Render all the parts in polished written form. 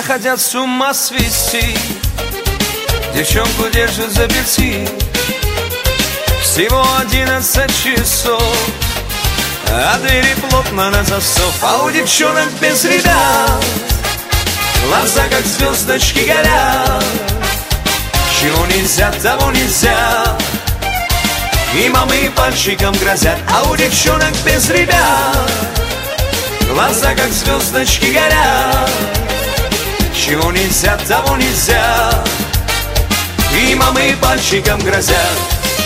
хотят с ума свести, девчонку держат заперти. Всего 11 часов, а двери плотно на засов. А у девчонок без ребят глаза как звездочки горят. Чего нельзя, того нельзя, и мамы пальчиком грозят. А у девчонок без ребят глаза как звездочки горят. Чего нельзя, того нельзя, и мамы пальчиком грозят.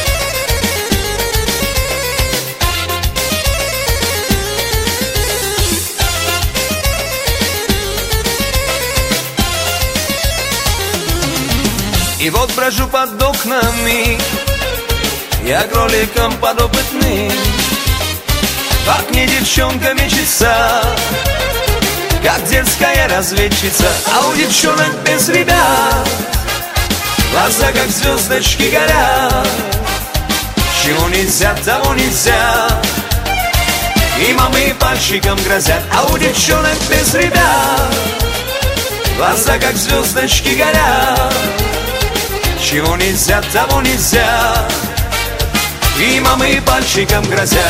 И вот брожу под окнами, я кроликом подопытным. Как мне девчонка мечется, как детская разведчица. А у девчонок без ребят глаза как звездочки горят. Чего нельзя, того нельзя, и мамы пальчиком грозят. А у девчонок без ребят глаза как звездочки горят. Чего нельзя, того нельзя, и мамы пальчиком грозят.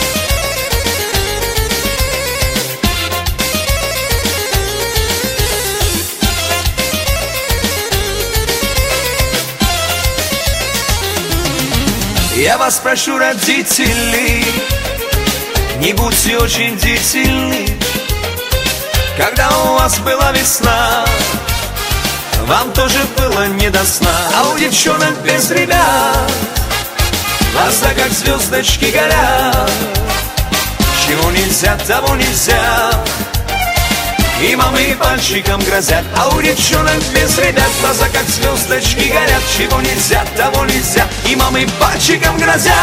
Я вас прошу, родители, не будьте очень длительны. Когда у вас была весна, вам тоже было не до сна. А у девчонок без ребят глаза как звездочки горят. Чего нельзя, того нельзя, и мамы пальчиком грозят. А у девчонок без ребят глаза как звездочки горят. Чего нельзя, того нельзя, и мамы пальчиком грозят.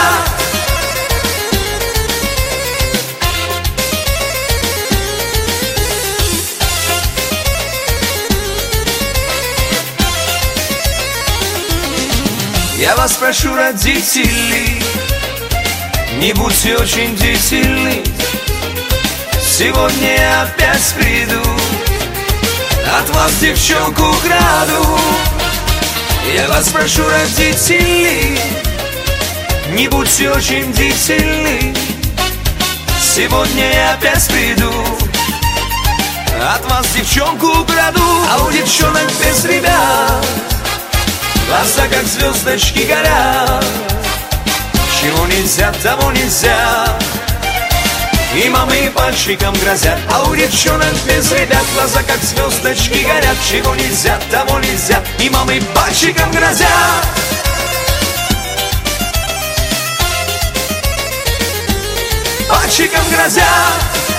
Я вас прошу, родители, не будьте очень длительны. Сегодня я опять приду, от вас девчонку украду. Я вас прошу, родители, не будьте очень длительны. Сегодня я опять приду, от вас девчонку украду. А у девчонок без ребят глаза как звездочки горят. Чего нельзя, того нельзя, и мамы пальчиком грозят. А у девчонок без ребят глаза как звездочки горят. Чего нельзя, того нельзя, и мамы пальчиком грозят. Пальчиком грозят.